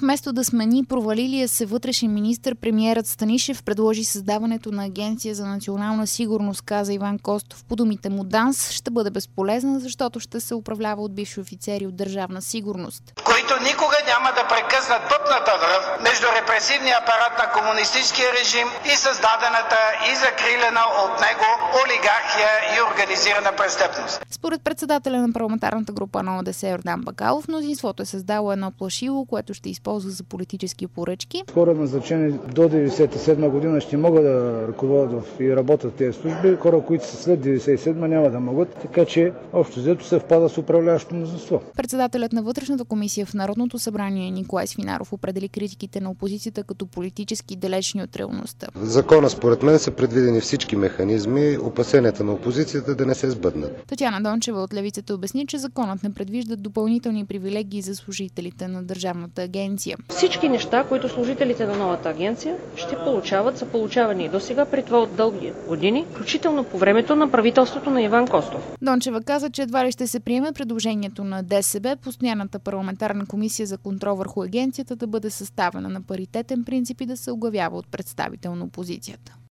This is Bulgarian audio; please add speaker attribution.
Speaker 1: вместо да смени провалилия се вътрешен министър, премиерът Станишев предложи създаването на Агенция за национална сигурност, каза Иван Костов. По думите му, ДАНС ще бъде безполезна, защото ще се управлява от бивши офицери от Държавна сигурност,
Speaker 2: които никога няма да прекъснат пътната връв между репресивния апарат на комунистическия режим и създадената и закрилена от него олигархия и организирана престъпност.
Speaker 1: Според председателя на парламентарната група на ОДС Йордан Бакалов, мнозинството е създало едно плашило, което ще използва за политически поръчки.
Speaker 3: Хора, назначени до 1997 година, ще могат да ръководят и работят в тези служби. Хора, които са след 1997 няма да могат, така че общо взето съвпада с управляващото мнозинство.
Speaker 1: Председателят на вътрешната комисия в Народното събрание Николай Свинаров определи критиките на опозицията като политически далечни от реалността.
Speaker 4: В закона според мен са предвидени всички механизми, опасенията на опозицията да не се сбъднат.
Speaker 1: Татяна Дончева от Левицата обясни, че законът не предвижда допълнителни привилегии за служителите на Държавната агенция.
Speaker 5: Всички неща, които служителите на новата агенция ще получават, са получавани и досега, при това от дълги години, включително по времето на правителството на Иван Костов.
Speaker 1: Дончева каза, че едва ли ще се приеме предложението на ДСБ, постоянната парламентарна комисия за контрол върху агенцията да бъде съставена на паритетен принцип и да се оглавява от представител на опозицията.